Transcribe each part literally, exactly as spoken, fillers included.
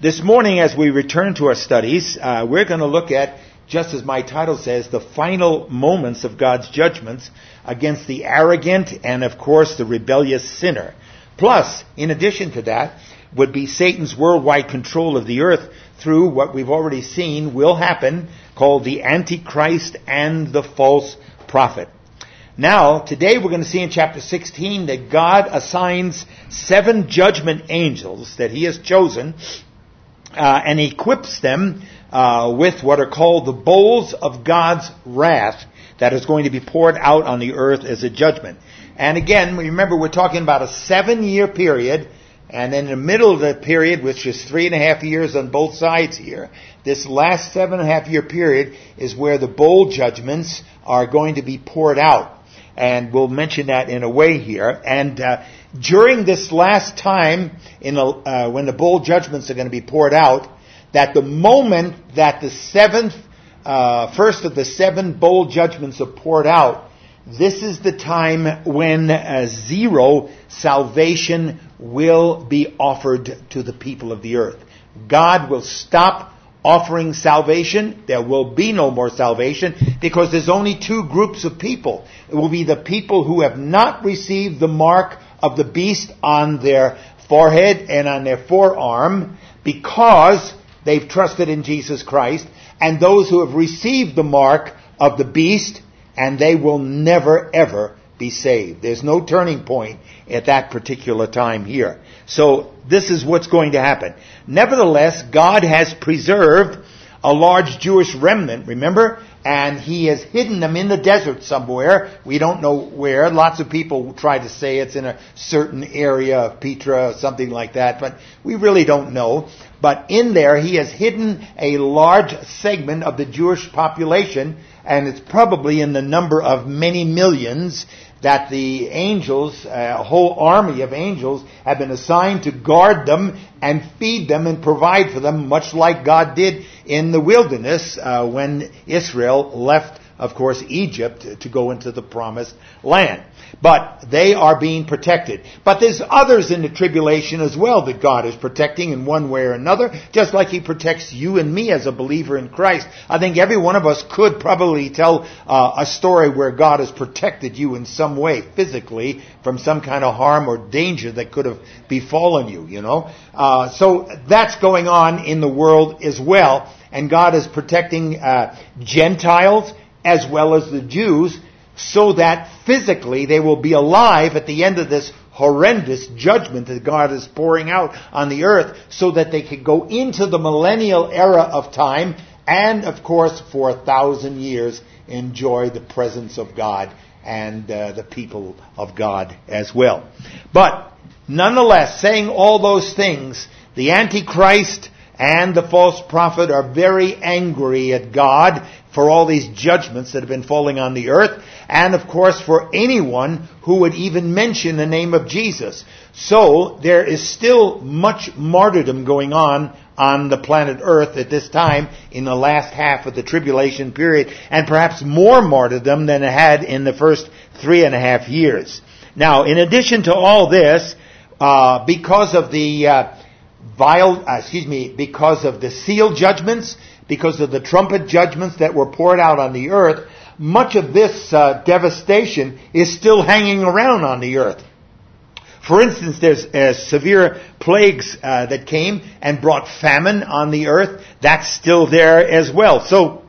This morning, as we return to our studies, uh, we're going to look at, just as my title says, the final moments of God's judgments against the arrogant and, of course, the rebellious sinner. Plus, in addition to that, would be Satan's worldwide control of the earth through what we've already seen will happen, called the Antichrist and the false prophet. Now, today we're going to see in chapter sixteen that God assigns seven judgment angels that he has chosen uh, and equips them uh, with what are called the bowls of God's wrath that is going to be poured out on the earth as a judgment. And again, remember, we're talking about a seven-year period, and in the middle of the period, which is three and a half years on both sides here, this last seven and a half year period is where the bowl judgments are going to be poured out. And we'll mention that in a way here. And uh, during this last time, in a, uh, when the bowl judgments are going to be poured out, that the moment that the seventh, uh, first of the seven bowl judgments are poured out, this is the time when uh, zero salvation will be offered to the people of the earth. God will stop offering salvation. There will be no more salvation because there's only two groups of people. It will be the people who have not received the mark of the beast on their forehead and on their forearm because they've trusted in Jesus Christ, and those who have received the mark of the beast, and they will never ever be saved. There's no turning point at that particular time here. So this is what's going to happen. Nevertheless, God has preserved a large Jewish remnant, remember? And he has hidden them in the desert somewhere. We don't know where. Lots of people try to say it's in a certain area of Petra or something like that, but we really don't know. But in there, he has hidden a large segment of the Jewish population, and it's probably in the number of many millions that the angels, a whole army of angels, have been assigned to guard them and feed them and provide for them, much like God did in the wilderness uh, when Israel left, of course, Egypt to go into the promised land. But they are being protected. But there's others in the tribulation as well that God is protecting in one way or another, just like he protects you and me as a believer in Christ. I think every one of us could probably tell uh, a story where God has protected you in some way, physically, from some kind of harm or danger that could have befallen you, you know. Uh, so that's going on in the world as well. And God is protecting uh, Gentiles as well as the Jews, so that physically they will be alive at the end of this horrendous judgment that God is pouring out on the earth, so that they can go into the millennial era of time and, of course, for a thousand years enjoy the presence of God and uh, the people of God as well. But nonetheless, saying all those things, the Antichrist and the false prophet are very angry at God for all these judgments that have been falling on the earth, and of course for anyone who would even mention the name of Jesus. So there is still much martyrdom going on on the planet Earth at this time in the last half of the tribulation period, and perhaps more martyrdom than it had in the first three and a half years. Now, in addition to all this, uh, because of the uh, vile, uh, excuse me, because of the seal judgments, because of the trumpet judgments that were poured out on the earth, much of this uh, devastation is still hanging around on the earth. For instance, there's uh, severe plagues uh, that came and brought famine on the earth. That's still there as well. So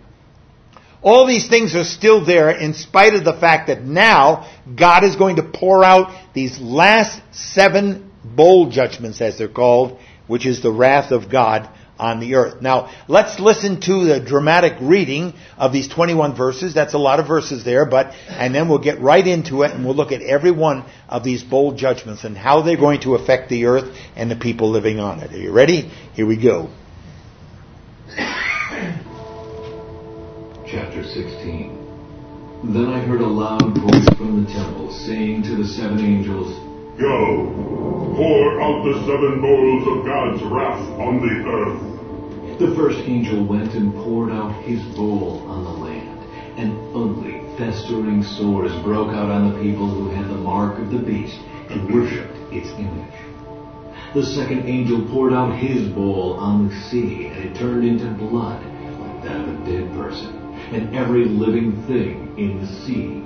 all these things are still there in spite of the fact that now God is going to pour out these last seven bowl judgments, as they're called, which is the wrath of God on the earth. Now, let's listen to the dramatic reading of these twenty-one verses. That's a lot of verses there, but, and then we'll get right into it and we'll look at every one of these bold judgments and how they're going to affect the earth and the people living on it. Are you ready? Here we go. Chapter sixteen. Then I heard a loud voice from the temple saying to the seven angels, Go, pour out the seven bowls of God's wrath on the earth. The first angel went and poured out his bowl on the land, and ugly, festering sores broke out on the people who had the mark of the beast and worshipped its image. The second angel poured out his bowl on the sea, and it turned into blood, like that of a dead person, and every living thing in the sea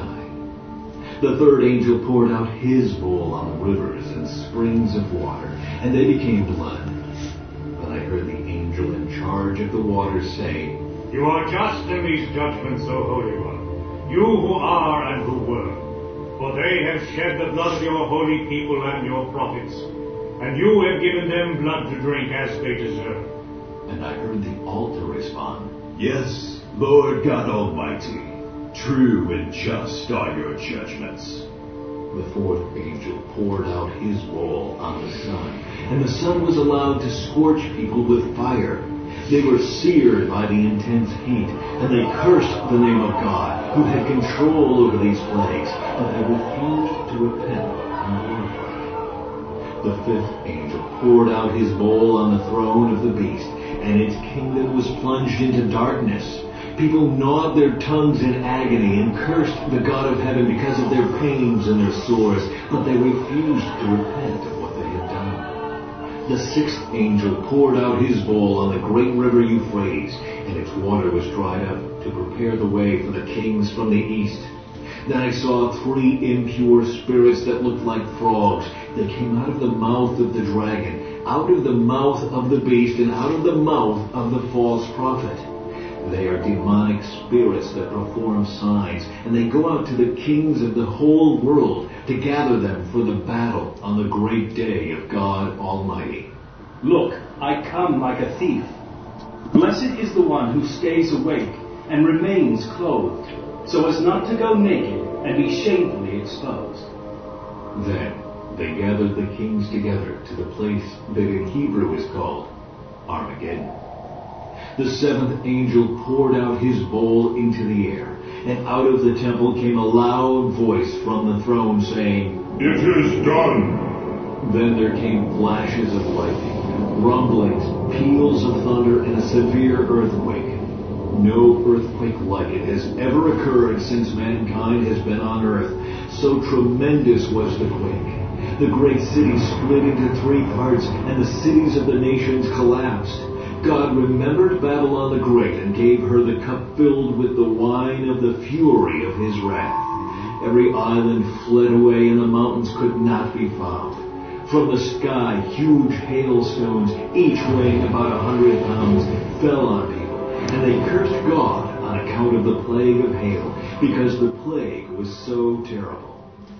died. The third angel poured out his bowl on the rivers and springs of water, and they became blood. But I heard the angel in charge of the waters say, You are just in these judgments, O Holy One, you who are and who were. For they have shed the blood of your holy people and your prophets, and you have given them blood to drink as they deserve. And I heard the altar respond, Yes, Lord God Almighty, true and just are your judgments. The fourth angel poured out his bowl on the sun, and the sun was allowed to scorch people with fire. They were seared by the intense heat, and they cursed the name of God, who had control over these plagues, but they refused to repent and glorify Him. The fifth angel poured out his bowl on the throne of the beast, and its kingdom was plunged into darkness. People gnawed their tongues in agony and cursed the God of heaven because of their pains and their sores, but they refused to repent of what they had done. The sixth angel poured out his bowl on the great river Euphrates, and its water was dried up to prepare the way for the kings from the east. Then I saw three impure spirits that looked like frogs. They came out of the mouth of the dragon, out of the mouth of the beast, and out of the mouth of the false prophet. They are demonic spirits that perform signs, and they go out to the kings of the whole world to gather them for the battle on the great day of God Almighty. Look, I come like a thief. Blessed is the one who stays awake and remains clothed, so as not to go naked and be shamefully exposed. Then they gathered the kings together to the place that in Hebrew is called Armageddon. The seventh angel poured out his bowl into the air, and out of the temple came a loud voice from the throne saying, It is done. Then there came flashes of lightning, rumblings, peals of thunder, and a severe earthquake. No earthquake like it has ever occurred since mankind has been on earth. So tremendous was the quake. The great city split into three parts, and the cities of the nations collapsed. God remembered Babylon the Great and gave her the cup filled with the wine of the fury of his wrath. Every island fled away, and the mountains could not be found. From the sky, huge hailstones, each weighing about a hundred pounds, fell on people, and they cursed God on account of the plague of hail, because the plague was so terrible.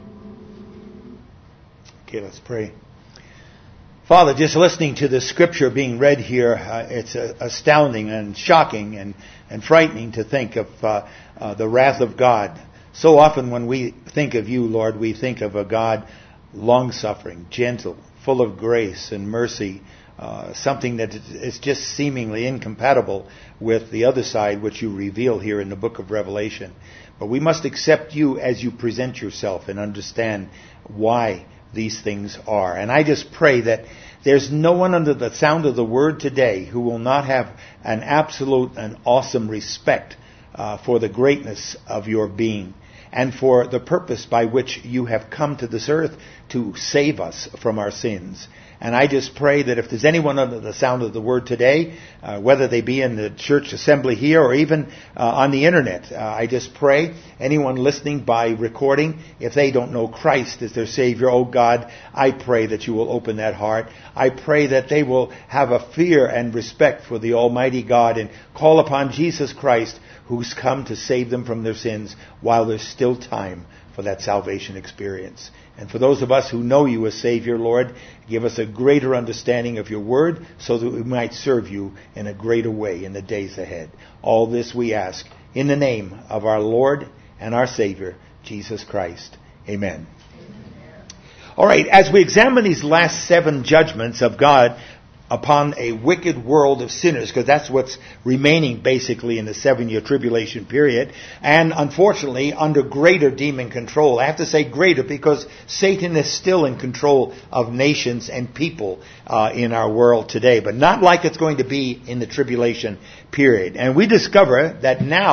Okay, let's pray. Father, just listening to the scripture being read here, uh, it's uh, astounding and shocking and, and frightening to think of uh, uh, the wrath of God. So often when we think of you, Lord, we think of a God long-suffering, gentle, full of grace and mercy, uh, something that is just seemingly incompatible with the other side which you reveal here in the book of Revelation. But we must accept you as you present yourself and understand why these things are. And I just pray that there's no one under the sound of the word today who will not have an absolute and awesome respect uh, for the greatness of your being and for the purpose by which you have come to this earth to save us from our sins. And I just pray that if there's anyone under the sound of the word today, uh, whether they be in the church assembly here or even uh, on the internet, uh, I just pray anyone listening by recording, if they don't know Christ as their Savior, oh God, I pray that you will open that heart. I pray that they will have a fear and respect for the Almighty God and call upon Jesus Christ, who's come to save them from their sins while there's still time for that salvation experience. And for those of us who know you as Savior, Lord, give us a greater understanding of your word so that we might serve you in a greater way in the days ahead. All this we ask in the name of our Lord and our Savior, Jesus Christ. Amen. All right, as we examine these last seven judgments of God upon a wicked world of sinners, because that's what's remaining basically in the seven-year tribulation period, and unfortunately under greater demon control. I have to say greater because Satan is still in control of nations and people uh, in our world today, but not like it's going to be in the tribulation period. And we discover that now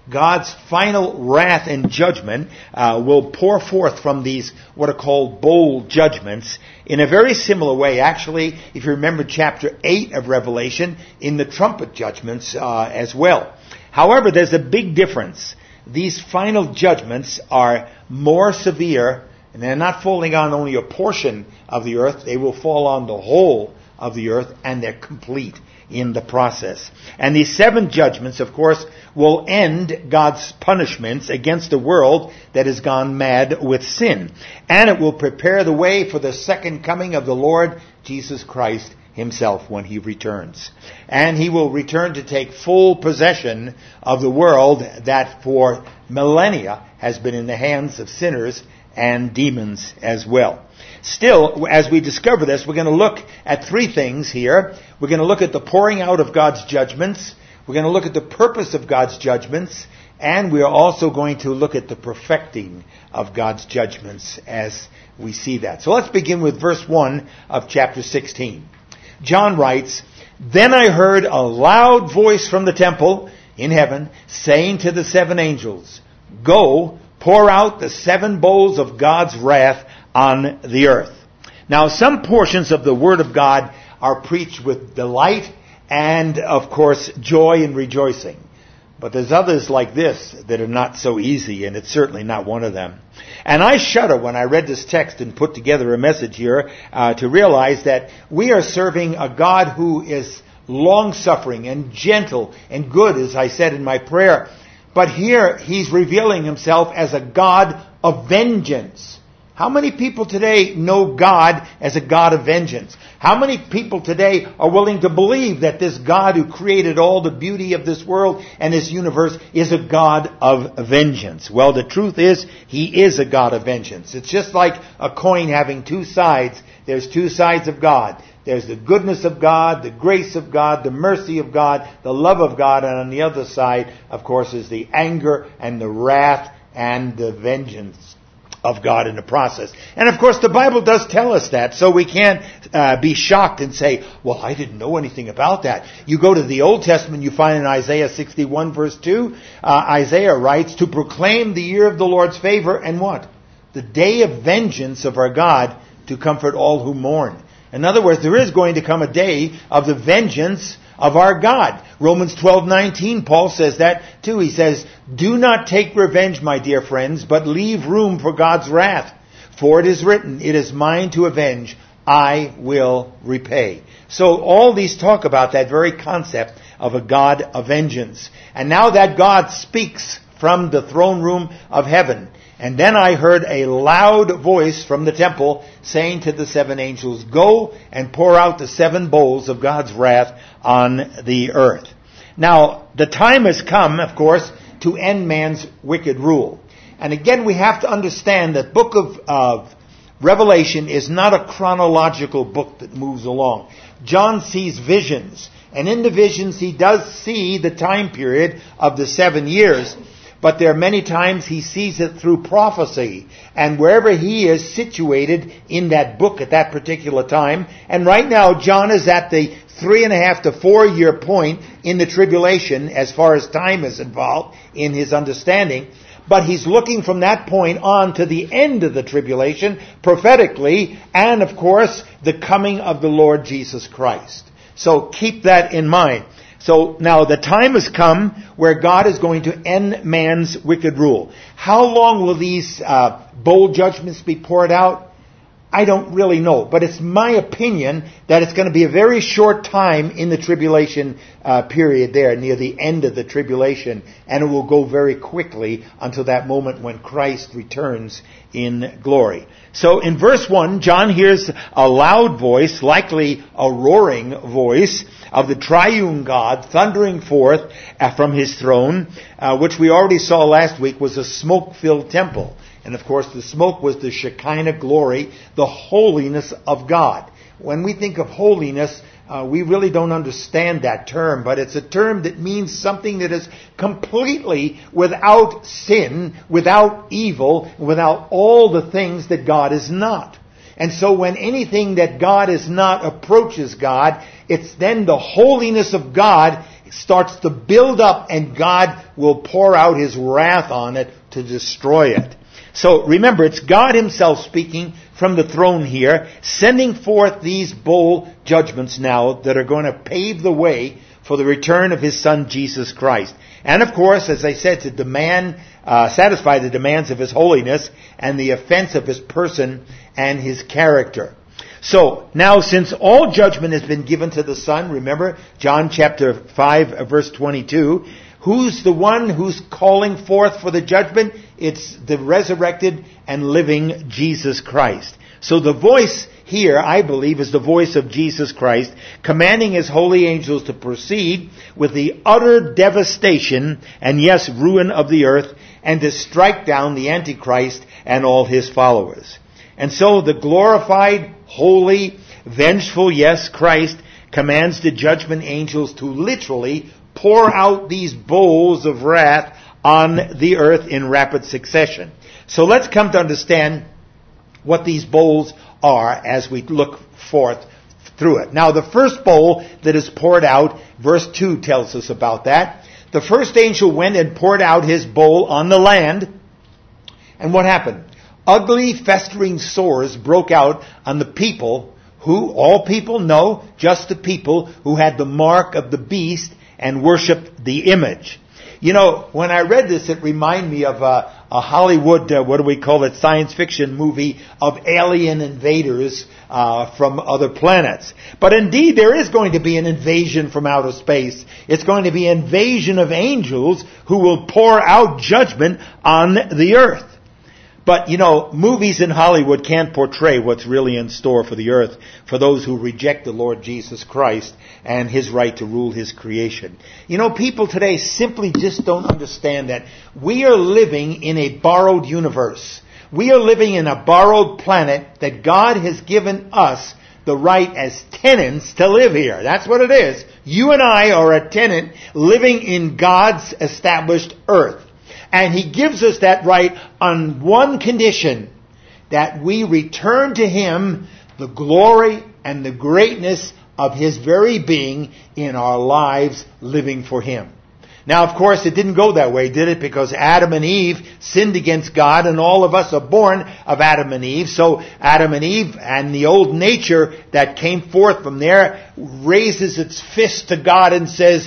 God's final wrath and judgment uh, will pour forth from these what are called bowl judgments in a very similar way. Actually, if you remember chapter eight of Revelation, in the trumpet judgments uh, as well. However, there's a big difference. These final judgments are more severe, and they're not falling on only a portion of the earth. They will fall on the whole of the earth, and they're complete in the process. And these seven judgments, of course, will end God's punishments against a world that has gone mad with sin. And it will prepare the way for the second coming of the Lord Jesus Christ himself when he returns. And he will return to take full possession of the world that for millennia has been in the hands of sinners and demons as well. Still, as we discover this, we're going to look at three things here. We're going to look at the pouring out of God's judgments. We're going to look at the purpose of God's judgments. And we are also going to look at the perfecting of God's judgments as we see that. So let's begin with verse one of chapter sixteen. John writes, "Then I heard a loud voice from the temple in heaven saying to the seven angels, 'Go, pour out the seven bowls of God's wrath on the earth.'" Now, some portions of the Word of God are preached with delight and, of course, joy and rejoicing. But there's others like this that are not so easy, and it's certainly not one of them. And I shudder when I read this text and put together a message here uh, to realize that we are serving a God who is long-suffering and gentle and good, as I said in my prayer. But here he's revealing himself as a God of vengeance. How many people today know God as a God of vengeance? How many people today are willing to believe that this God who created all the beauty of this world and this universe is a God of vengeance? Well, the truth is, he is a God of vengeance. It's just like a coin having two sides. There's two sides of God. There's the goodness of God, the grace of God, the mercy of God, the love of God, and on the other side, of course, is the anger and the wrath and the vengeance of God in the process. And of course the Bible does tell us that, so we can't uh, be shocked and say, well, I didn't know anything about that. You go to the Old Testament, you find in Isaiah sixty-one verse two, uh, Isaiah writes, "To proclaim the year of the Lord's favor," and what? "The day of vengeance of our God, to comfort all who mourn." In other words, there is going to come a day of the vengeance of our God. Romans twelve nineteen, Paul says that too. He says, "Do not take revenge, my dear friends, but leave room for God's wrath. For it is written, 'It is mine to avenge, I will repay.'" So all these talk about that very concept of a God of vengeance. And now that God speaks from the throne room of heaven. "And then I heard a loud voice from the temple saying to the seven angels, 'Go and pour out the seven bowls of God's wrath on the earth.'" Now, the time has come, of course, to end man's wicked rule. And again, we have to understand that book of uh, Revelation is not a chronological book that moves along. John sees visions, and in the visions he does see the time period of the seven years. But there are many times he sees it through prophecy. And wherever he is situated in that book at that particular time. And right now, John is at the three and a half to four year point in the tribulation as far as time is involved in his understanding. But he's looking from that point on to the end of the tribulation prophetically. And of course, the coming of the Lord Jesus Christ. So keep that in mind. So now the time has come where God is going to end man's wicked rule. How long will these uh, bowl judgments be poured out? I don't really know. But it's my opinion that it's going to be a very short time in the tribulation uh, period there, near the end of the tribulation. And it will go very quickly until that moment when Christ returns in glory. So in verse one, John hears a loud voice, likely a roaring voice, of the triune God thundering forth uh, from his throne, uh, which we already saw last week was a smoke-filled temple. And of course the smoke was the Shekinah glory, the holiness of God. When we think of holiness, uh, we really don't understand that term, but it's a term that means something that is completely without sin, without evil, without all the things that God is not. And so when anything that God is not approaches God, it's then the holiness of God starts to build up, and God will pour out His wrath on it to destroy it. So remember, it's God Himself speaking from the throne here, sending forth these bowl judgments now that are going to pave the way for the return of His Son, Jesus Christ. And of course, as I said, to demand, uh, satisfy the demands of His holiness and the offense of His person and His character. So, now since all judgment has been given to the Son, remember, John chapter five, verse twenty-two, who's the one who's calling forth for the judgment? It's the resurrected and living Jesus Christ. So the voice here, I believe, is the voice of Jesus Christ, commanding His holy angels to proceed with the utter devastation and, yes, ruin of the earth, and to strike down the Antichrist and all his followers. And so the glorified, holy, vengeful, yes, Christ commands the judgment angels to literally pour out these bowls of wrath on the earth in rapid succession. So let's come to understand what these bowls are as we look forth through it. Now, the first bowl that is poured out, verse two tells us about that. The first angel went and poured out his bowl on the land. And what happened? Ugly, festering sores broke out on the people who, all people know, just the people who had the mark of the beast and worshipped the image. You know, when I read this, it reminded me of a, a Hollywood, uh, what do we call it, science fiction movie of alien invaders uh, from other planets. But indeed, there is going to be an invasion from outer space. It's going to be an invasion of angels who will pour out judgment on the earth. But, you know, movies in Hollywood can't portray what's really in store for the earth for those who reject the Lord Jesus Christ and His right to rule His creation. You know, people today simply just don't understand that we are living in a borrowed universe. We are living in a borrowed planet that God has given us the right as tenants to live here. That's what it is. You and I are a tenant living in God's established earth. And He gives us that right on one condition, that we return to Him the glory and the greatness of His very being in our lives living for Him. Now, of course, it didn't go that way, did it? Because Adam and Eve sinned against God, and all of us are born of Adam and Eve. So Adam and Eve and the old nature that came forth from there raises its fist to God and says,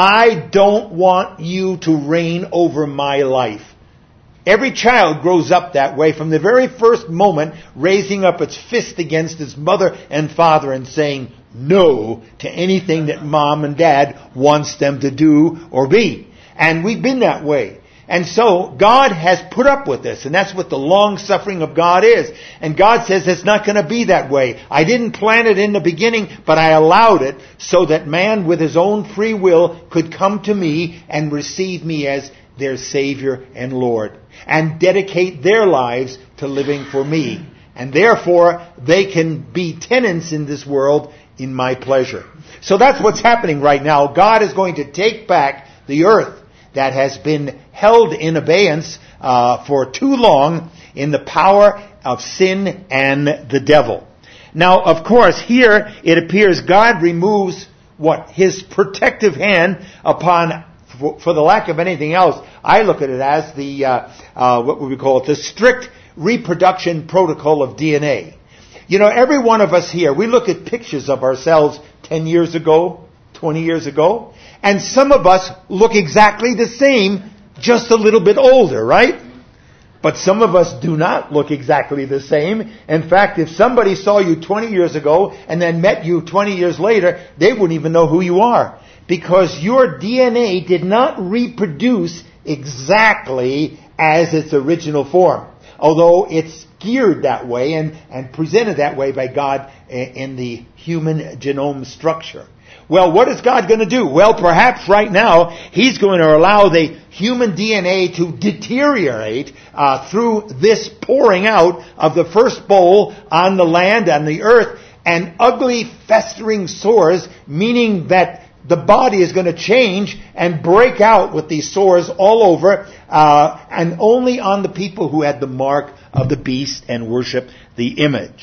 I don't want you to reign over my life. Every child grows up that way from the very first moment, raising up its fist against its mother and father and saying no to anything that mom and dad wants them to do or be. And we've been that way. And so God has put up with this, and that's what the long suffering of God is. And God says it's not going to be that way. I didn't plan it in the beginning, but I allowed it so that man with his own free will could come to me and receive me as their Savior and Lord, and dedicate their lives to living for me. And therefore, they can be tenants in this world in my pleasure. So that's what's happening right now. God is going to take back the earth that has been held in abeyance uh, for too long in the power of sin and the devil. Now, of course, here it appears God removes what? His protective hand upon, for, for the lack of anything else, I look at it as the, uh, uh, what would we call it, the strict reproduction protocol of D N A. You know, every one of us here, we look at pictures of ourselves ten years ago, twenty years ago, and some of us look exactly the same, just a little bit older, right? But some of us do not look exactly the same. In fact, if somebody saw you twenty years ago and then met you twenty years later, they wouldn't even know who you are. Because your D N A did not reproduce exactly as its original form. Although it's geared that way and, and presented that way by God in the human genome structure. Well, what is God going to do? Well, perhaps right now, He's going to allow the human D N A to deteriorate uh, through this pouring out of the first bowl on the land, on the earth, and ugly festering sores, meaning that the body is going to change and break out with these sores all over, uh, and only on the people who had the mark of the beast and worship the image.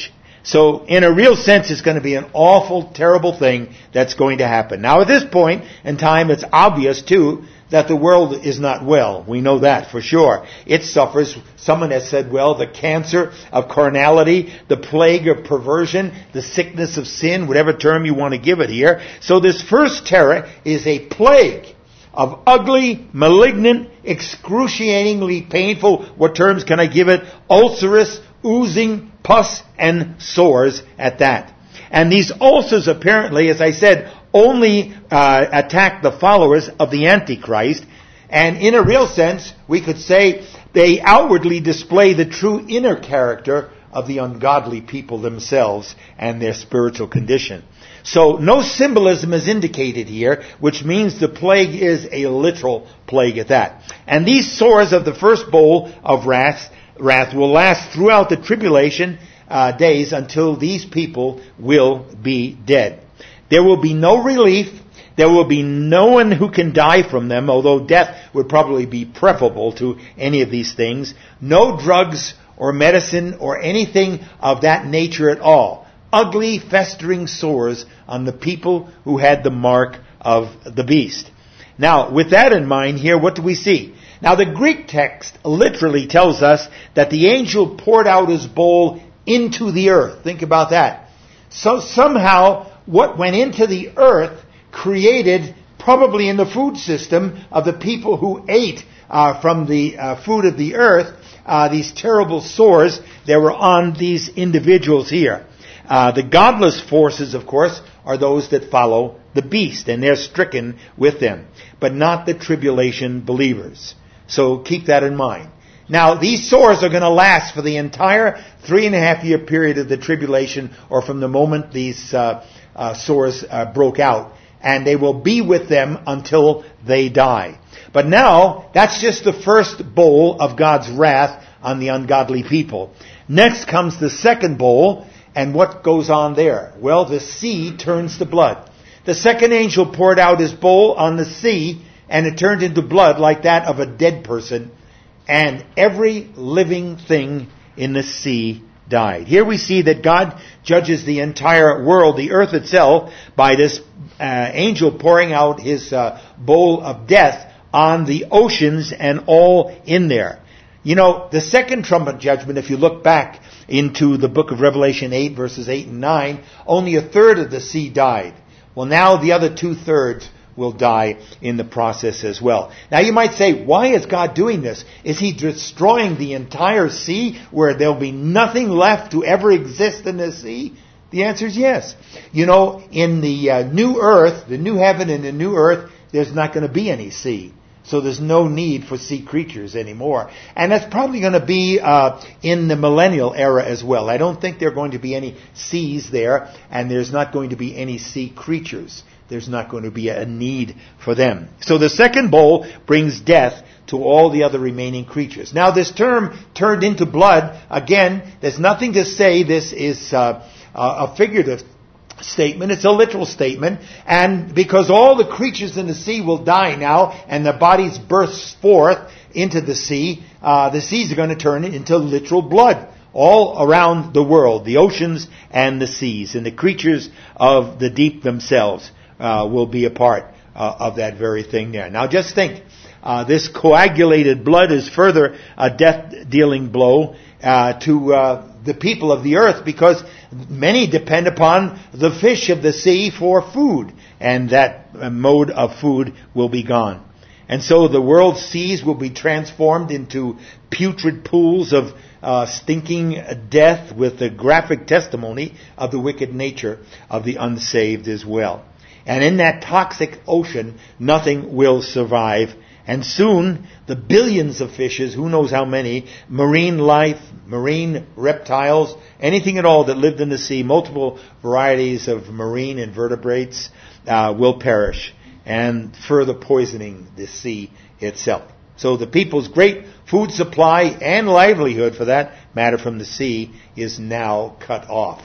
So in a real sense, it's going to be an awful, terrible thing that's going to happen. Now at this point in time, it's obvious too that the world is not well. We know that for sure. It suffers, someone has said, well, the cancer of carnality, the plague of perversion, the sickness of sin, whatever term you want to give it here. So this first terror is a plague of ugly, malignant, excruciatingly painful, what terms can I give it? Ulcerous, oozing, pus, and sores at that. And these ulcers apparently, as I said, only uh, attack the followers of the Antichrist. And in a real sense, we could say they outwardly display the true inner character of the ungodly people themselves and their spiritual condition. So no symbolism is indicated here, which means the plague is a literal plague at that. And these sores of the first bowl of wrath, wrath will last throughout the tribulation uh, days until these people will be dead. There will be no relief. There will be no one who can die from them, although death would probably be preferable to any of these things. No drugs or medicine or anything of that nature at all. Ugly, festering sores on the people who had the mark of the beast. Now, with that in mind here, what do we see? Now, the Greek text literally tells us that the angel poured out his bowl into the earth. Think about that. So somehow, what went into the earth created, probably in the food system of the people who ate uh, from the uh, food of the earth, uh, these terrible sores that were on these individuals here. Uh, the godless forces, of course, are those that follow the beast, and they're stricken with them, but not the tribulation believers. So keep that in mind. Now, these sores are going to last for the entire three and a half year period of the tribulation, or from the moment these uh, uh, sores uh, broke out, and they will be with them until they die. But now, that's just the first bowl of God's wrath on the ungodly people. Next comes the second bowl, and what goes on there? Well, the sea turns to blood. The second angel poured out his bowl on the sea, and it turned into blood like that of a dead person, and every living thing in the sea died. Here we see that God judges the entire world, the earth itself, by this uh, angel pouring out his uh, bowl of death on the oceans and all in there. You know, the second trumpet judgment, if you look back into the book of Revelation eight, verses eight and nine, only a third of the sea died. Well, now the other two-thirds will die in the process as well. Now you might say, why is God doing this? Is he destroying the entire sea where there'll be nothing left to ever exist in the sea? The answer is yes. You know, in the uh, new earth, the new heaven and the new earth, there's not going to be any sea. So there's no need for sea creatures anymore. And that's probably going to be uh, in the millennial era as well. I don't think there are going to be any seas there, and there's not going to be any sea creatures. There's not going to be a need for them. So the second bowl brings death to all the other remaining creatures. Now this term, turned into blood, again, there's nothing to say this is uh, a figurative statement. It's a literal statement. And because all the creatures in the sea will die now, and their bodies burst forth into the sea, uh, the seas are going to turn into literal blood all around the world, the oceans and the seas, and the creatures of the deep themselves uh, will be a part uh, of that very thing there. Now just think, uh, this coagulated blood is further a death-dealing blow uh, to uh, the people of the earth, because many depend upon the fish of the sea for food, and that mode of food will be gone. And so the world's seas will be transformed into putrid pools of uh, stinking death, with the graphic testimony of the wicked nature of the unsaved as well. And in that toxic ocean, nothing will survive. And soon, the billions of fishes, who knows how many, marine life, marine reptiles, anything at all that lived in the sea, multiple varieties of marine invertebrates, uh, will perish, and further poisoning the sea itself. So the people's great food supply and livelihood, for that matter, from the sea is now cut off.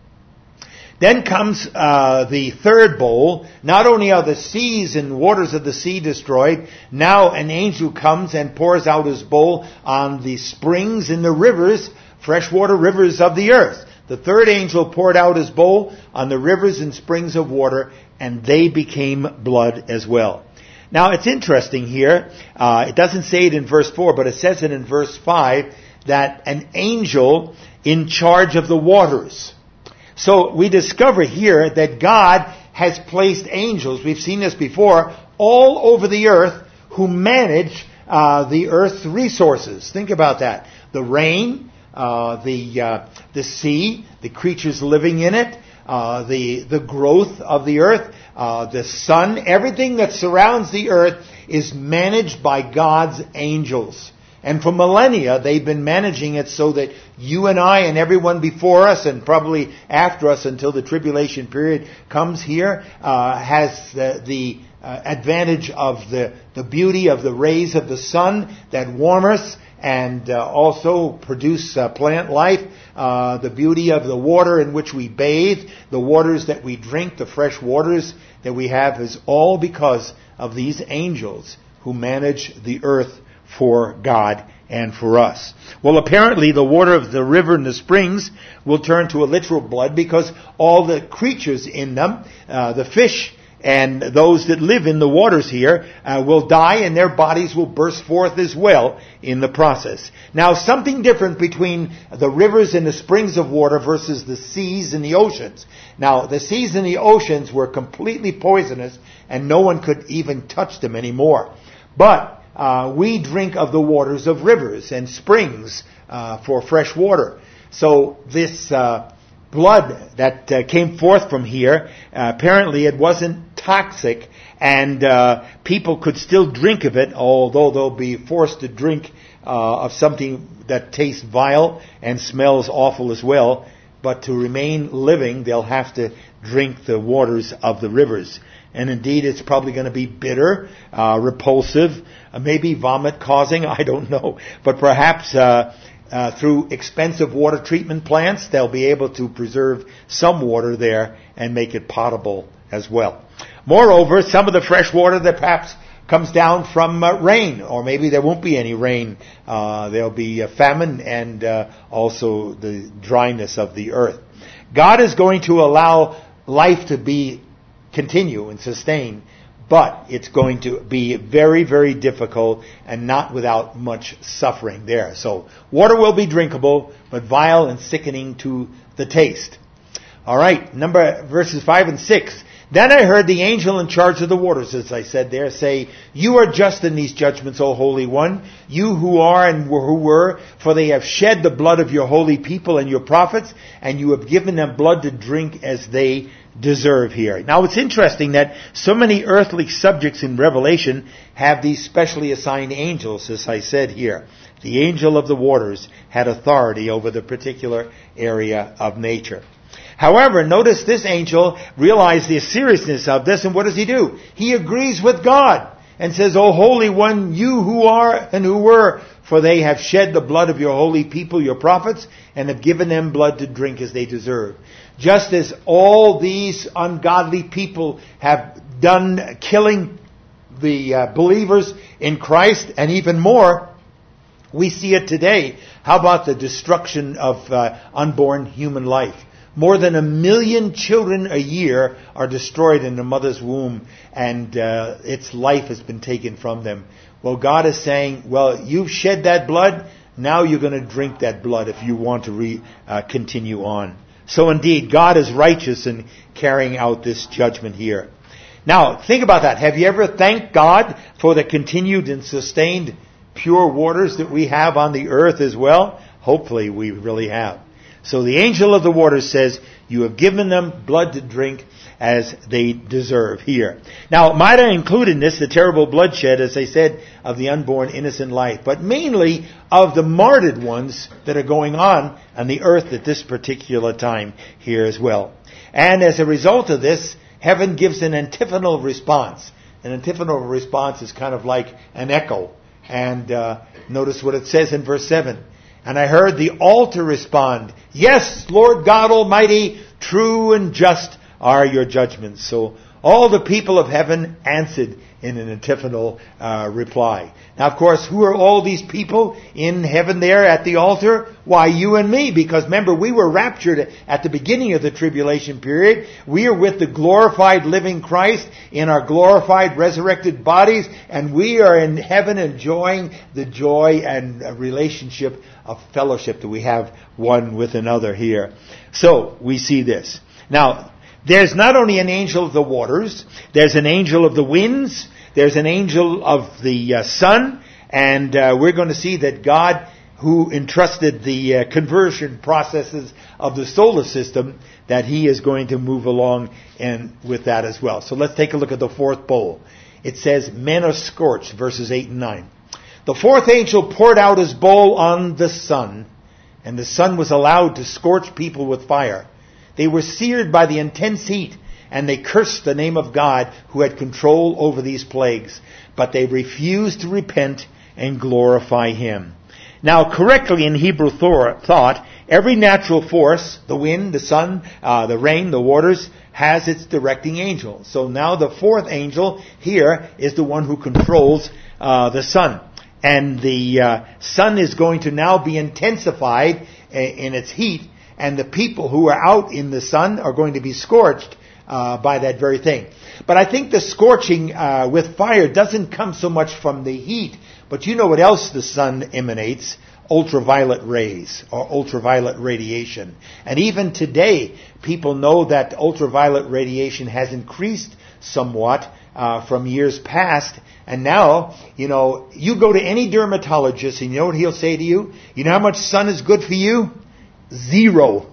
Then comes uh, the third bowl. Not only are the seas and waters of the sea destroyed, now an angel comes and pours out his bowl on the springs and the rivers, freshwater rivers of the earth. The third angel poured out his bowl on the rivers and springs of water, and they became blood as well. Now, it's interesting here. Uh, it doesn't say it in verse four, but it says it in verse five, that an angel in charge of the waters. So we discover here that God has placed angels, we've seen this before, all over the earth who manage uh, the earth's resources. Think about that. The rain, uh, the uh, the sea, the creatures living in it, uh, the the growth of the earth, uh, the sun, everything that surrounds the earth is managed by God's angels. And for millennia, they've been managing it so that you and I and everyone before us, and probably after us until the tribulation period comes here, uh, has the, the uh, advantage of the, the beauty of the rays of the sun that warm us and uh, also produce uh, plant life, uh, the beauty of the water in which we bathe, the waters that we drink, the fresh waters that we have, is all because of these angels who manage the earth for God and for us. Well, apparently the water of the river and the springs will turn to a literal blood because all the creatures in them, uh, the fish and those that live in the waters here, uh, will die, and their bodies will burst forth as well in the process. Now, something different between the rivers and the springs of water versus the seas and the oceans. Now, the seas and the oceans were completely poisonous, and no one could even touch them anymore. But Uh, we drink of the waters of rivers and springs uh, for fresh water. So this uh, blood that uh, came forth from here, uh, apparently it wasn't toxic, and uh, people could still drink of it, although they'll be forced to drink uh, of something that tastes vile and smells awful as well. But to remain living, they'll have to drink the waters of the rivers. And indeed, it's probably going to be bitter, uh, repulsive, uh, maybe vomit-causing, I don't know. But perhaps uh, uh, through expensive water treatment plants, they'll be able to preserve some water there and make it potable as well. Moreover, some of the fresh water that perhaps comes down from uh, rain, or maybe there won't be any rain. Uh, there'll be a famine and uh, also the dryness of the earth. God is going to allow life to be continue and sustain, but it's going to be very, very difficult and not without much suffering there. So water will be drinkable, but vile and sickening to the taste. All right, number verses five and six. Then I heard the angel in charge of the waters, as I said there, say, "You are just in these judgments, O Holy One, you who are and who were, for they have shed the blood of your holy people and your prophets, and you have given them blood to drink as they deserve." Here. Now, it's interesting that so many earthly subjects in Revelation have these specially assigned angels, as I said here. The angel of the waters had authority over the particular area of nature. However, notice this angel realized the seriousness of this, and what does he do? He agrees with God and says, "O Holy One, you who are and who were, for they have shed the blood of your holy people, your prophets, and have given them blood to drink as they deserve." Just as all these ungodly people have done, killing the uh, believers in Christ, and even more, we see it today. How about the destruction of uh, unborn human life? More than a million children a year are destroyed in the mother's womb, and uh, its life has been taken from them. Well, God is saying, well, you've shed that blood, now you're going to drink that blood if you want to re, uh, continue on. So indeed, God is righteous in carrying out this judgment here. Now, think about that. Have you ever thanked God for the continued and sustained pure waters that we have on the earth as well? Hopefully we really have. So the angel of the waters says, "You have given them blood to drink as they deserve," here. Now, might I include in this the terrible bloodshed, as I said, of the unborn innocent life, but mainly of the martyred ones that are going on on the earth at this particular time here as well. And as a result of this, heaven gives an antiphonal response. An antiphonal response is kind of like an echo. And uh, notice what it says in verse seven. "And I heard the altar respond, 'Yes, Lord God Almighty, true and just are your judgments.'" So All the people of heaven answered in an antiphonal uh, reply. Now, of course, who are all these people in heaven there at the altar? Why, you and me, because remember, we were raptured at the beginning of the tribulation period. We are with the glorified living Christ in our glorified resurrected bodies, and we are in heaven enjoying the joy and relationship of fellowship that we have one with another here. So, we see this. Now, there's not only an angel of the waters, there's an angel of the winds, there's an angel of the uh, sun, and uh, we're going to see that God, who entrusted the uh, conversion processes of the solar system, that He is going to move along and with that as well. So let's take a look at the fourth bowl. It says, men are scorched, verses eight and nine. The fourth angel poured out his bowl on the sun, and the sun was allowed to scorch people with fire. They were seared by the intense heat, and they cursed the name of God who had control over these plagues. But they refused to repent and glorify Him. Now, correctly in Hebrew thought, every natural force, the wind, the sun, uh, the rain, the waters, has its directing angel. So now the fourth angel here is the one who controls uh, the sun. And the uh, sun is going to now be intensified in its heat, and the people who are out in the sun are going to be scorched uh, by that very thing. But I think the scorching uh, with fire doesn't come so much from the heat, but you know what else the sun emanates? Ultraviolet rays or ultraviolet radiation. And even today, people know that ultraviolet radiation has increased somewhat uh, from years past. And now, you know, you go to any dermatologist and you know what he'll say to you? You know how much sun is good for you? Zero.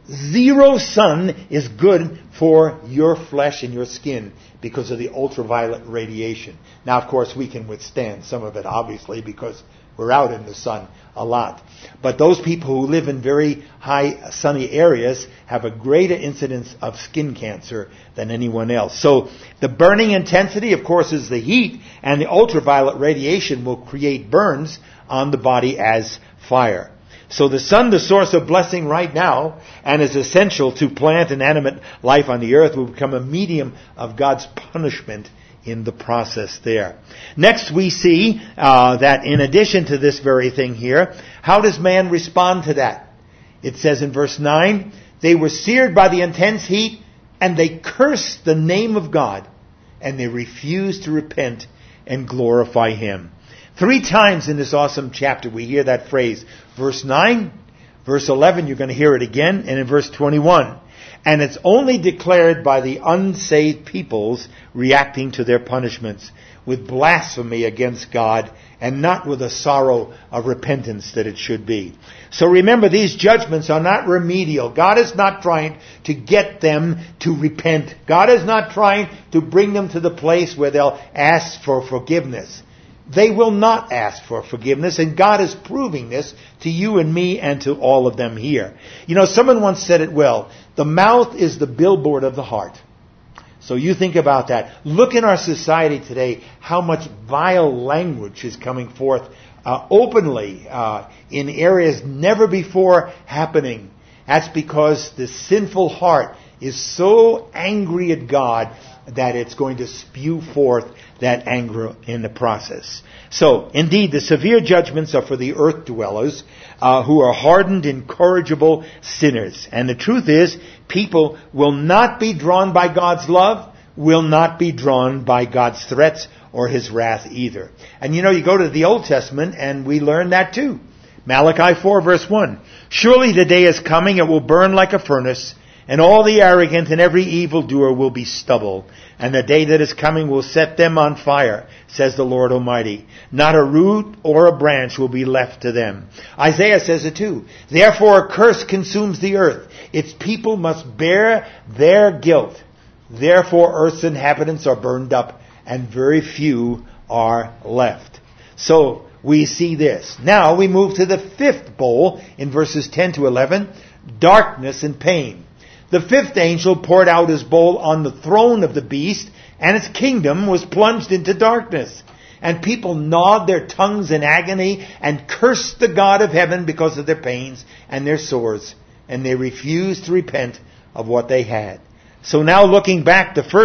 Zero sun is good for your flesh and your skin because of the ultraviolet radiation. Now, of course, we can withstand some of it, obviously, because we're out in the sun a lot. But those people who live in very high sunny areas have a greater incidence of skin cancer than anyone else. So the burning intensity, of course, is the heat, and the ultraviolet radiation will create burns on the body as fire. So the sun, the source of blessing right now, and is essential to plant and animate life on the earth, will become a medium of God's punishment in the process there. Next we see uh, that in addition to this very thing here, how does man respond to that? It says in verse nine, they were seared by the intense heat, and they cursed the name of God, and they refused to repent and glorify Him. Three times in this awesome chapter we hear that phrase. Verse nine, verse eleven, you're going to hear it again, and in verse twenty-one. And it's only declared by the unsaved peoples reacting to their punishments with blasphemy against God and not with a sorrow of repentance that it should be. So remember, these judgments are not remedial. God is not trying to get them to repent. God is not trying to bring them to the place where they'll ask for forgiveness. They will not ask for forgiveness, and God is proving this to you and me and to all of them here. You know, someone once said it well, the mouth is the billboard of the heart. So you think about that. Look in our society today how much vile language is coming forth uh, openly uh, in areas never before happening. That's because the sinful heart is so angry at God that it's going to spew forth that anger in the process. So, indeed, the severe judgments are for the earth dwellers uh, who are hardened, incorrigible sinners. And the truth is, people will not be drawn by God's love, will not be drawn by God's threats or His wrath either. And you know, you go to the Old Testament and we learn that too. Malachi four verse one. Surely the day is coming, it will burn like a furnace, and all the arrogant and every evildoer will be stubble. And the day that is coming will set them on fire, says the Lord Almighty. Not a root or a branch will be left to them. Isaiah says it too. Therefore a curse consumes the earth. Its people must bear their guilt. Therefore earth's inhabitants are burned up, and very few are left. So we see this. Now we move to the fifth bowl in verses ten to eleven. Darkness and pain. The fifth angel poured out his bowl on the throne of the beast, and its kingdom was plunged into darkness. And people gnawed their tongues in agony and cursed the God of heaven because of their pains and their sores. And they refused to repent of what they had. So now looking back, the first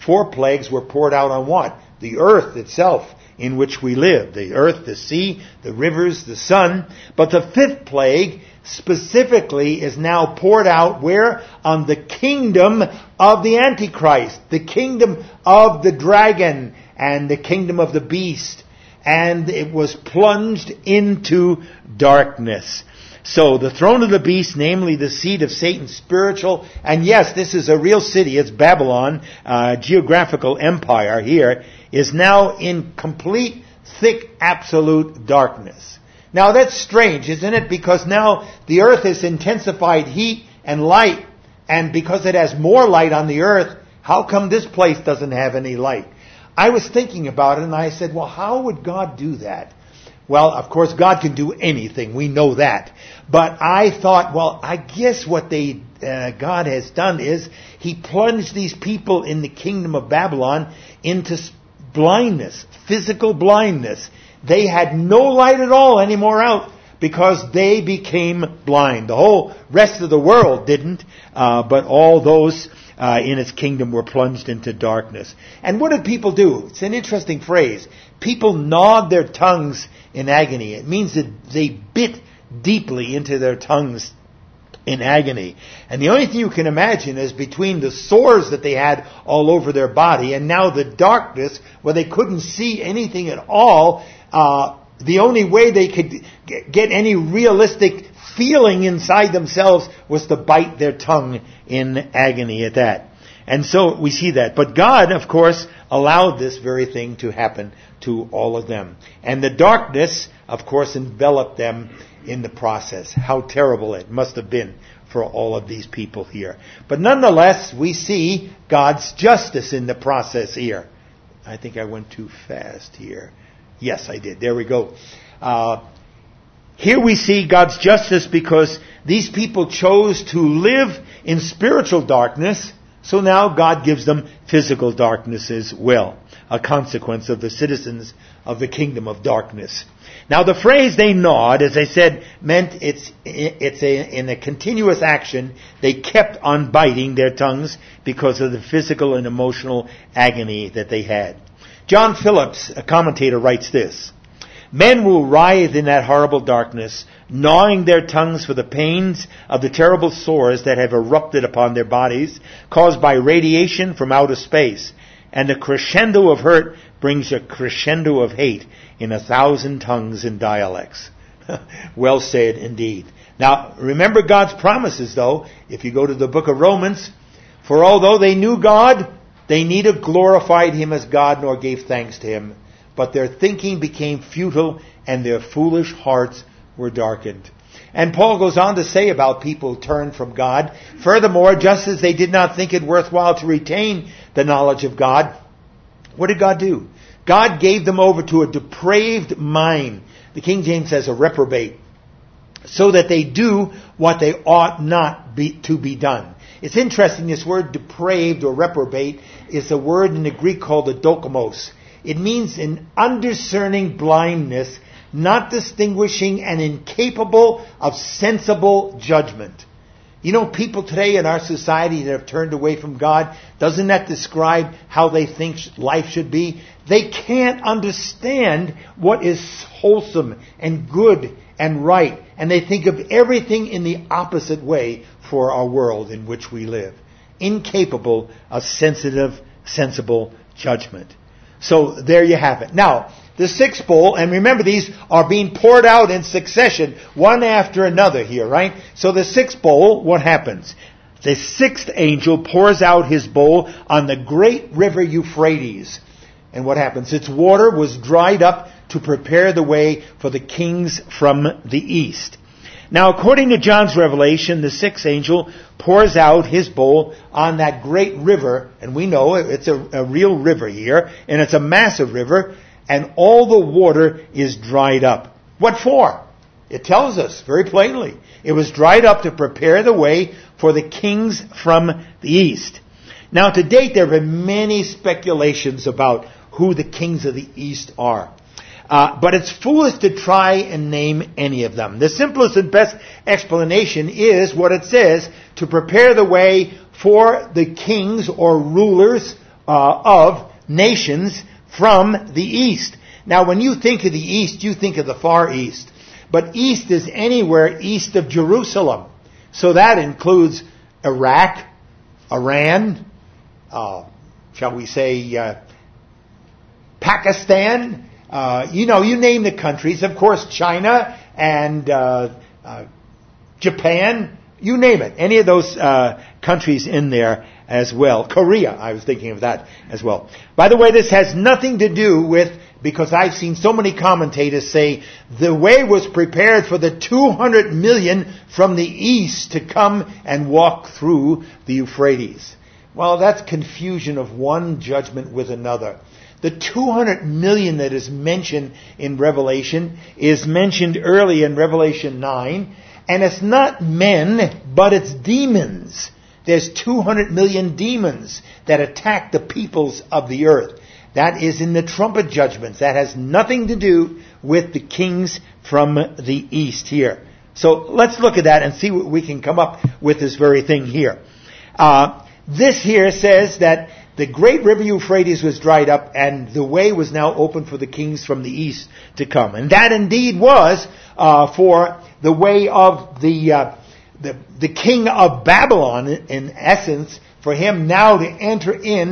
four plagues were poured out on what? The earth itself in which we live. The earth, the sea, the rivers, the sun. But the fifth plague specifically is now poured out where? On the kingdom of the Antichrist. The kingdom of the dragon and the kingdom of the beast. And it was plunged into darkness. So the throne of the beast, namely the seat of Satan, spiritual, and yes, this is a real city, it's Babylon, uh, geographical empire here, is now in complete, thick, absolute darkness. Now that's strange, isn't it? Because now the earth has intensified heat and light, and because it has more light on the earth, how come this place doesn't have any light? I was thinking about it and I said, well, how would God do that? Well, of course, God can do anything. We know that. But I thought, well, I guess what they uh, God has done is He plunged these people in the kingdom of Babylon into blindness, physical blindness. They had no light at all anymore out because they became blind. The whole rest of the world didn't, uh, but all those uh, in its kingdom were plunged into darkness. And what did people do? It's an interesting phrase. People gnawed their tongues in agony. It means that they bit deeply into their tongues in agony. And the only thing you can imagine is between the sores that they had all over their body and now the darkness where they couldn't see anything at all, uh, the only way they could get any realistic feeling inside themselves was to bite their tongue in agony at that. And so we see that. But God, of course, allowed this very thing to happen to all of them. And the darkness, of course, enveloped them in the process. How terrible it must have been for all of these people here. But nonetheless, we see God's justice in the process here. I think I went too fast here. Yes, I did. There we go. Uh, here we see God's justice because these people chose to live in spiritual darkness. So now God gives them physical darkness as well, a consequence of the citizens of the kingdom of darkness. Now the phrase they gnawed, as I said, meant it's it's a, in a continuous action. They kept on biting their tongues because of the physical and emotional agony that they had. John Phillips, a commentator, writes this: men will writhe in that horrible darkness, gnawing their tongues for the pains of the terrible sores that have erupted upon their bodies, caused by radiation from outer space. And the crescendo of hurt brings a crescendo of hate in a thousand tongues and dialects. Well said indeed. Now, remember God's promises, though. If you go to the book of Romans, for although they knew God, they neither glorified Him as God nor gave thanks to Him. But their thinking became futile and their foolish hearts were darkened. And Paul goes on to say about people who turned from God, furthermore, just as they did not think it worthwhile to retain the knowledge of God, what did God do? God gave them over to a depraved mind. The King James says a reprobate. So that they do what they ought not be, to be done. It's interesting, this word depraved or reprobate is a word in the Greek called adokimos. It means an undiscerning blindness, not distinguishing and incapable of sensible judgment. You know, people today in our society that have turned away from God, doesn't that describe how they think life should be? They can't understand what is wholesome and good and right. And they think of everything in the opposite way for our world in which we live. Incapable of sensitive, sensible judgment. So there you have it. Now, the sixth bowl, and remember these are being poured out in succession, one after another here, right? So the sixth bowl, what happens? The sixth angel pours out his bowl on the great river Euphrates. And what happens? Its water was dried up to prepare the way for the kings from the east. Now, according to John's revelation, the sixth angel pours out his bowl on that great river, and we know it's a, a real river here, and it's a massive river, and all the water is dried up. What for? It tells us very plainly. It was dried up to prepare the way for the kings from the east. Now, to date, there have been many speculations about who the kings of the east are. Uh, but it's foolish to try and name any of them. The simplest and best explanation is what it says, to prepare the way for the kings or rulers uh, of nations from the east. Now, when you think of the east, you think of the Far East. But east is anywhere east of Jerusalem. So that includes Iraq, Iran, uh, shall we say, uh, Pakistan, uh, you know, you name the countries. Of course, China and uh, uh, Japan, you name it. Any of those uh, countries in there as well. Korea, I was thinking of that as well. By the way, this has nothing to do with, because I've seen so many commentators say the way was prepared for the two hundred million from the east to come and walk through the Euphrates. Well, that's confusion of one judgment with another. The two hundred million that is mentioned in Revelation is mentioned early in Revelation nine, and it's not men, but it's demons. There's two hundred million demons that attack the peoples of the earth. That is in the trumpet judgments. That has nothing to do with the kings from the east here. So let's look at that and see what we can come up with this very thing here. Uh, this here says that the great river Euphrates was dried up and the way was now open for the kings from the east to come. And that indeed was uh, for the way of the, uh, the the king of Babylon, in essence, for him now to enter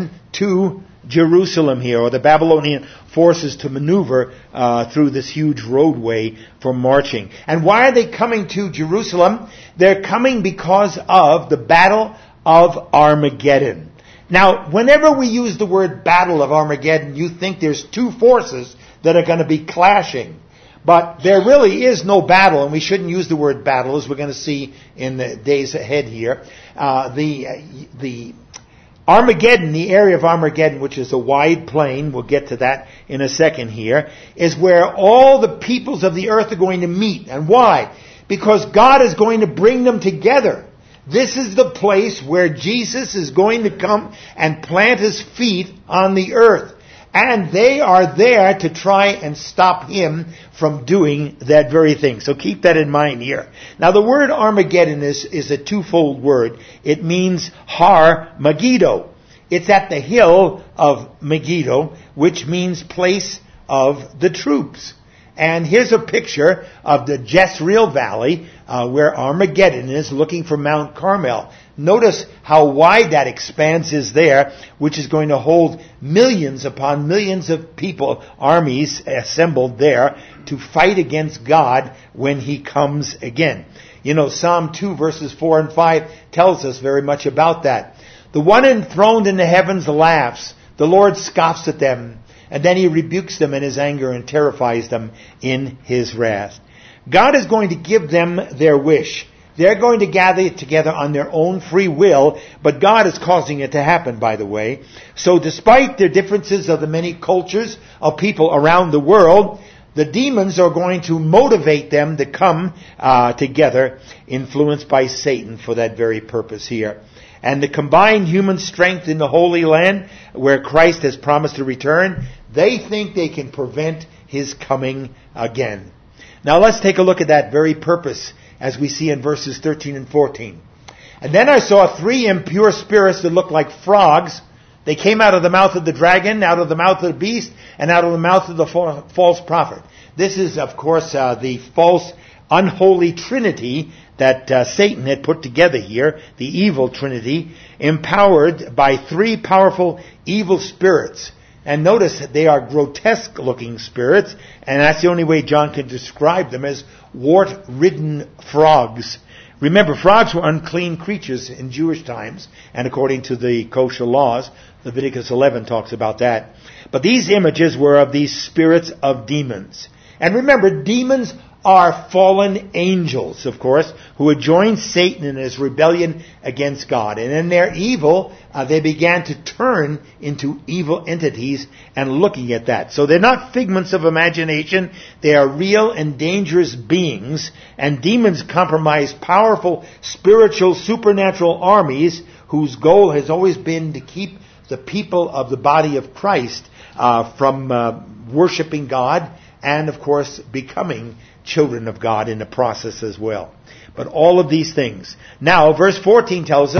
into Jerusalem here, or the Babylonian forces to maneuver uh, through this huge roadway for marching. And why are they coming to Jerusalem? They're coming because of the Battle of Armageddon. Now, whenever we use the word Battle of Armageddon, you think there's two forces that are going to be clashing. But there really is no battle, and we shouldn't use the word battle, as we're going to see in the days ahead here. Uh, the the Armageddon, the area of Armageddon, which is a wide plain, we'll get to that in a second here, is where all the peoples of the earth are going to meet. And why? Because God is going to bring them together. This is the place where Jesus is going to come and plant his feet on the earth. And they are there to try and stop him from doing that very thing. So keep that in mind here. Now the word Armageddon is, is a twofold word. It means Har Megiddo. It's at the hill of Megiddo, which means place of the troops. And here's a picture of the Jezreel Valley, uh, where Armageddon is, looking for Mount Carmel. Notice how wide that expanse is there, which is going to hold millions upon millions of people, armies assembled there to fight against God when he comes again. You know, Psalm two verses four and five tells us very much about that. The one enthroned in the heavens laughs. The Lord scoffs at them. And then he rebukes them in his anger and terrifies them in his wrath. God is going to give them their wish. They're going to gather together on their own free will, but God is causing it to happen, by the way. So despite their differences of the many cultures of people around the world, the demons are going to motivate them to come uh, together, influenced by Satan for that very purpose here. And the combined human strength in the Holy Land, where Christ has promised to return, they think they can prevent his coming again. Now let's take a look at that very purpose as we see in verses thirteen and fourteen. And then I saw three impure spirits that looked like frogs. They came out of the mouth of the dragon, out of the mouth of the beast, and out of the mouth of the false prophet. This is, of course, uh, the false unholy trinity that uh, Satan had put together here, the evil trinity, empowered by three powerful evil spirits. And notice that they are grotesque looking spirits, and that's the only way John can describe them, as wart-ridden frogs. Remember, frogs were unclean creatures in Jewish times, and according to the kosher laws, Leviticus eleven talks about that. But these images were of these spirits of demons. And remember, demons are fallen angels, of course, who had joined Satan in his rebellion against God. And in their evil, uh, they began to turn into evil entities and looking at that. So they're not figments of imagination. They are real and dangerous beings. And demons comprise powerful spiritual supernatural armies whose goal has always been to keep the people of the body of Christ uh, from uh, worshiping God and, of course, becoming children of God in the process as well. But all of these things. Now, verse fourteen tells us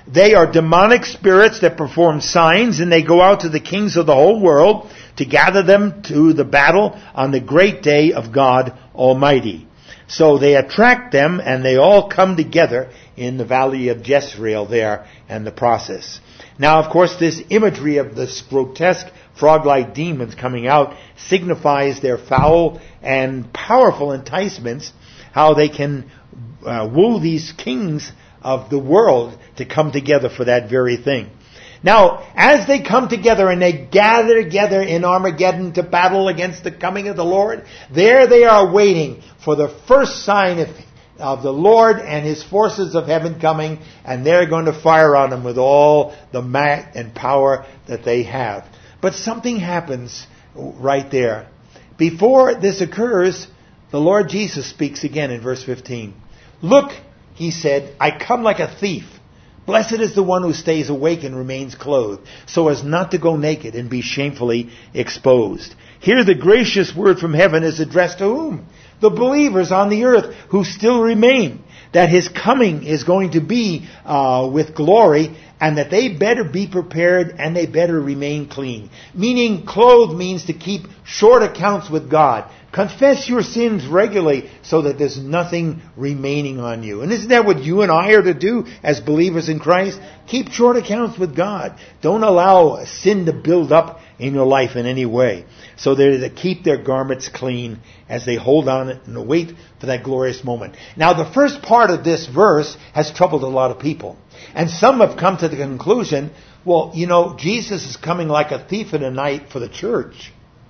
They are demonic spirits that perform signs, and they go out to the kings of the whole world to gather them to the battle on the great day of God Almighty. So they attract them, and they all come together in the valley of Jezreel there, and the process. Now, of course, this imagery of this grotesque frog-like demons coming out signifies their foul and powerful enticements, how they can uh, woo these kings of the world to come together for that very thing. Now, as they come together and they gather together in Armageddon to battle against the coming of the Lord, there they are waiting for the first sign of, of the Lord and His forces of heaven coming, and they're going to fire on them with all the might and power that they have. But something happens right there. Before this occurs, the Lord Jesus speaks again in verse fifteen. Look, He said, I come like a thief. Blessed is the one who stays awake and remains clothed, so as not to go naked and be shamefully exposed. Here the gracious word from heaven is addressed to whom? The believers on the earth who still remain. That His coming is going to be uh, with glory, and that they better be prepared and they better remain clean. Meaning, clothed means to keep short accounts with God. Confess your sins regularly so that there's nothing remaining on you. And isn't that what you and I are to do as believers in Christ? Keep short accounts with God. Don't allow sin to build up in your life in any way. So they're to keep their garments clean as they hold on and wait for that glorious moment. Now, the first part of this verse has troubled a lot of people. And some have come to the conclusion, well, you know, Jesus is coming like a thief in the night for the church.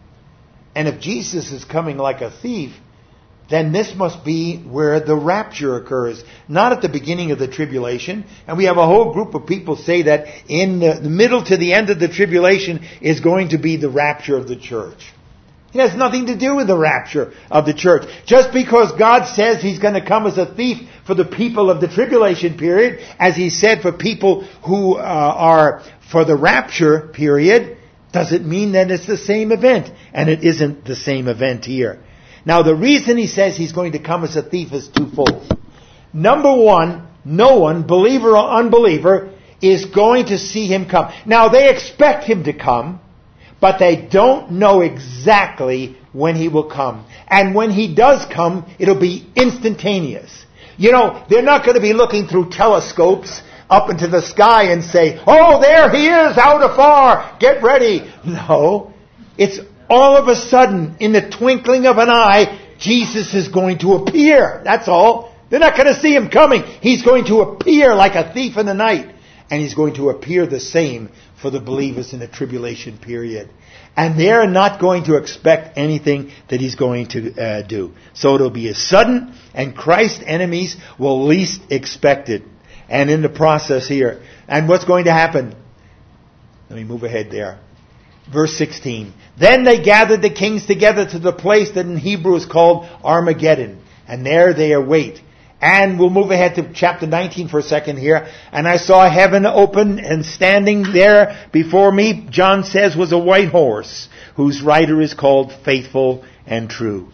And if Jesus is coming like a thief, then this must be where the rapture occurs, not at the beginning of the tribulation. And we have a whole group of people say that in the middle to the end of the tribulation is going to be the rapture of the church. It has nothing to do with the rapture of the church. Just because God says He's going to come as a thief for the people of the tribulation period, as He said for people who uh, are for the rapture period, doesn't mean that it's the same event. And it isn't the same event here. Now, the reason He says He's going to come as a thief is twofold. Number one, no one, believer or unbeliever, is going to see Him come. Now, they expect Him to come, but they don't know exactly when He will come. And when He does come, it'll be instantaneous. You know, they're not going to be looking through telescopes up into the sky and say, oh, there He is out afar, get ready. No, it's all of a sudden, in the twinkling of an eye, Jesus is going to appear. That's all. They're not going to see Him coming. He's going to appear like a thief in the night. And He's going to appear the same for the believers in the tribulation period. And they're not going to expect anything that He's going to uh, do. So it'll be a sudden, and Christ's enemies will least expect it. And in the process here. And what's going to happen? Let me move ahead there. Verse sixteen. Then they gathered the kings together to the place that in Hebrew is called Armageddon. And there they await. And we'll move ahead to chapter nineteen for a second here. And I saw heaven open, and standing there before me, John says, was a white horse, whose rider is called Faithful and True.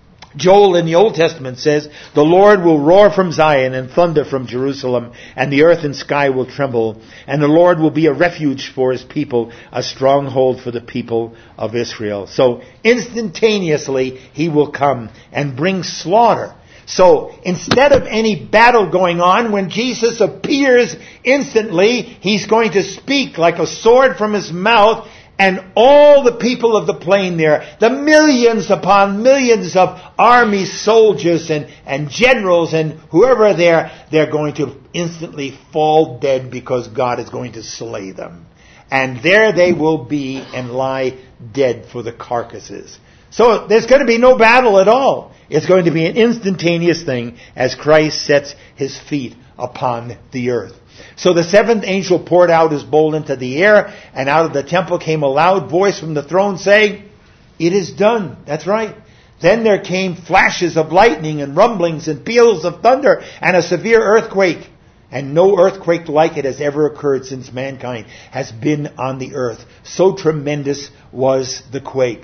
Joel in the Old Testament says, the Lord will roar from Zion and thunder from Jerusalem, and the earth and sky will tremble, and the Lord will be a refuge for His people, a stronghold for the people of Israel. So instantaneously He will come and bring slaughter. So instead of any battle going on, when Jesus appears instantly, He's going to speak like a sword from His mouth. And all the people of the plain there, the millions upon millions of army soldiers and, and generals and whoever are there, they're going to instantly fall dead because God is going to slay them. And there they will be and lie dead for the carcasses. So there's going to be no battle at all. It's going to be an instantaneous thing as Christ sets His feet upon the earth. So the seventh angel poured out his bowl into the air, and out of the temple came a loud voice from the throne saying, it is done. That's right. Then there came flashes of lightning and rumblings and peals of thunder and a severe earthquake. And no earthquake like it has ever occurred since mankind has been on the earth. So tremendous was the quake.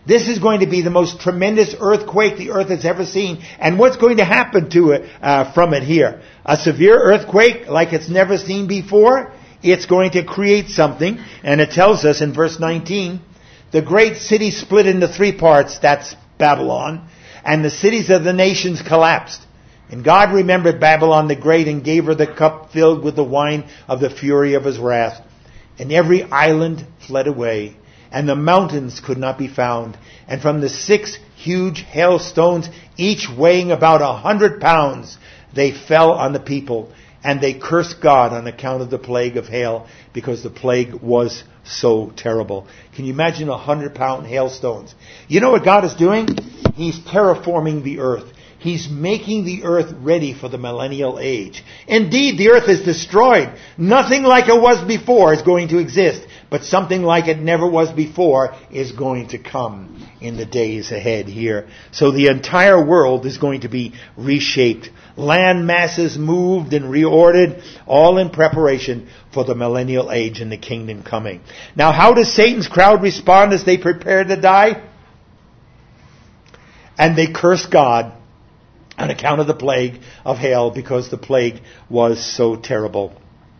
This is going to be the most tremendous earthquake the earth has ever seen. And what's going to happen to it uh, from it here? A severe earthquake like it's never seen before. It's going to create something. And it tells us in verse nineteen, the great city split into three parts. That's Babylon. And the cities of the nations collapsed. And God remembered Babylon the Great and gave her the cup filled with the wine of the fury of his wrath. And every island fled away, and the mountains could not be found. And from the six huge hailstones, each weighing about a hundred pounds, they fell on the people. And they cursed God on account of the plague of hail, because the plague was so terrible. Can you imagine a hundred pound hailstones? You know what God is doing? He's terraforming the earth. He's making the earth ready for the millennial age. Indeed, the earth is destroyed. Nothing like it was before is going to exist. But something like it never was before is going to come in the days ahead here. So the entire world is going to be reshaped. Land masses moved and reordered, all in preparation for the millennial age and the kingdom coming. Now, how does Satan's crowd respond as they prepare to die? And they curse God on account of the plague of hail, because the plague was so terrible.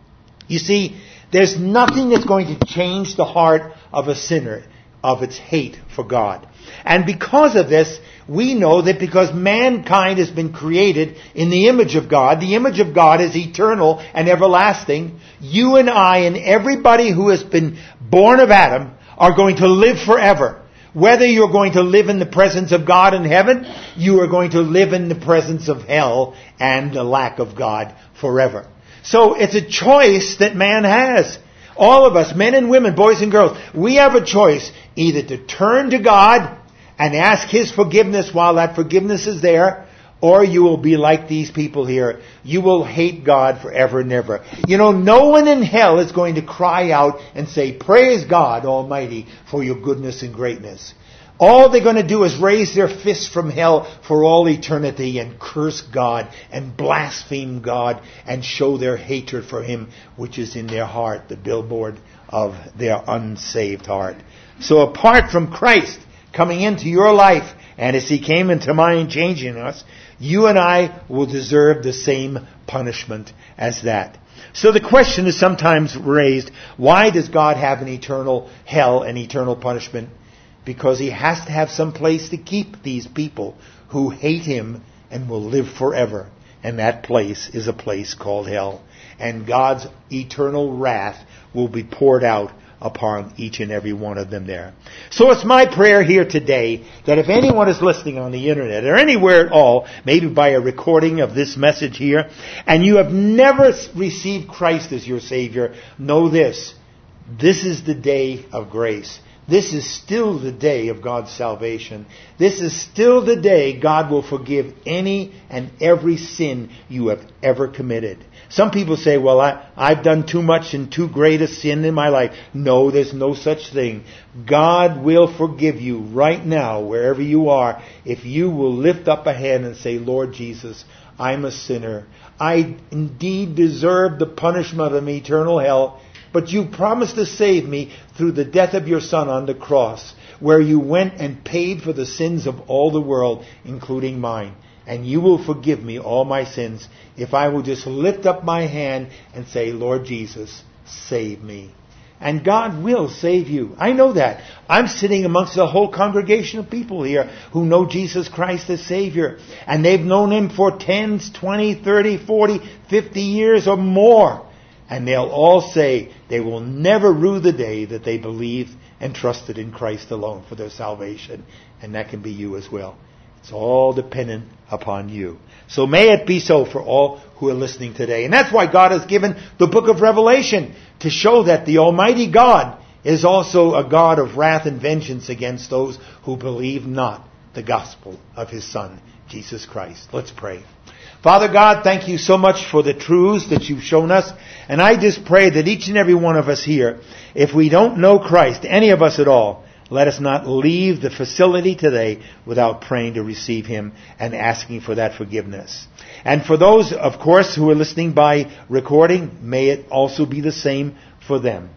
You see, there's nothing that's going to change the heart of a sinner of its hate for God. And because of this, we know that because mankind has been created in the image of God, the image of God is eternal and everlasting, you and I and everybody who has been born of Adam are going to live forever. Whether you're going to live in the presence of God in heaven, you are going to live in the presence of hell and the lack of God forever. So it's a choice that man has. All of us, men and women, boys and girls, we have a choice either to turn to God and ask His forgiveness while that forgiveness is there, or you will be like these people here. You will hate God forever and ever. You know, no one in hell is going to cry out and say, "Praise God Almighty for your goodness and greatness." All they're going to do is raise their fists from hell for all eternity and curse God and blaspheme God and show their hatred for Him, which is in their heart, the billboard of their unsaved heart. So apart from Christ coming into your life, and as He came into mine, changing us, you and I will deserve the same punishment as that. So the question is sometimes raised, why does God have an eternal hell and eternal punishment? Because He has to have some place to keep these people who hate Him and will live forever. And that place is a place called hell. And God's eternal wrath will be poured out upon each and every one of them there. So it's my prayer here today that if anyone is listening on the internet or anywhere at all, maybe by a recording of this message here, and you have never received Christ as your Savior, know this. This is the day of grace. This is still the day of God's salvation. This is still the day God will forgive any and every sin you have ever committed. Some people say, well, I, I've done too much and too great a sin in my life. No, there's no such thing. God will forgive you right now, wherever you are, if you will lift up a hand and say, Lord Jesus, I'm a sinner. I indeed deserve the punishment of eternal hell. But you promised to save me through the death of your Son on the cross, where you went and paid for the sins of all the world, including mine. And you will forgive me all my sins if I will just lift up my hand and say, Lord Jesus, save me. And God will save you. I know that. I'm sitting amongst a whole congregation of people here who know Jesus Christ as Savior. And they've known Him for ten, twenty, thirty, forty, fifty years or more. And they'll all say they will never rue the day that they believed and trusted in Christ alone for their salvation. And that can be you as well. It's all dependent upon you. So may it be so for all who are listening today. And that's why God has given the book of Revelation, to show that the Almighty God is also a God of wrath and vengeance against those who believe not the gospel of His Son, Jesus Christ. Let's pray. Father God, thank you so much for the truths that you've shown us. And I just pray that each and every one of us here, if we don't know Christ, any of us at all, let us not leave the facility today without praying to receive Him and asking for that forgiveness. And for those, of course, who are listening by recording, may it also be the same for them.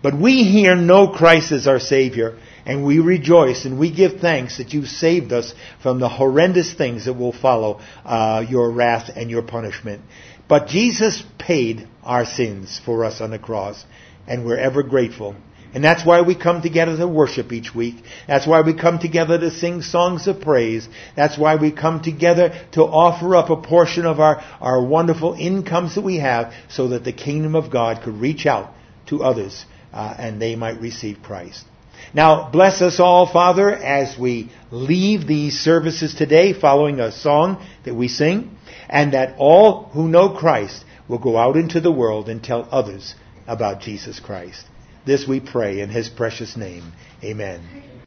But we here know Christ as our Savior, and we rejoice and we give thanks that you saved us from the horrendous things that will follow uh, your wrath and your punishment. But Jesus paid our sins for us on the cross, and we're ever grateful. And that's why we come together to worship each week. That's why we come together to sing songs of praise. That's why we come together to offer up a portion of our, our wonderful incomes that we have so that the kingdom of God could reach out to others uh, and they might receive Christ. Now, bless us all, Father, as we leave these services today following a song that we sing, and that all who know Christ will go out into the world and tell others about Jesus Christ. This we pray in His precious name. Amen.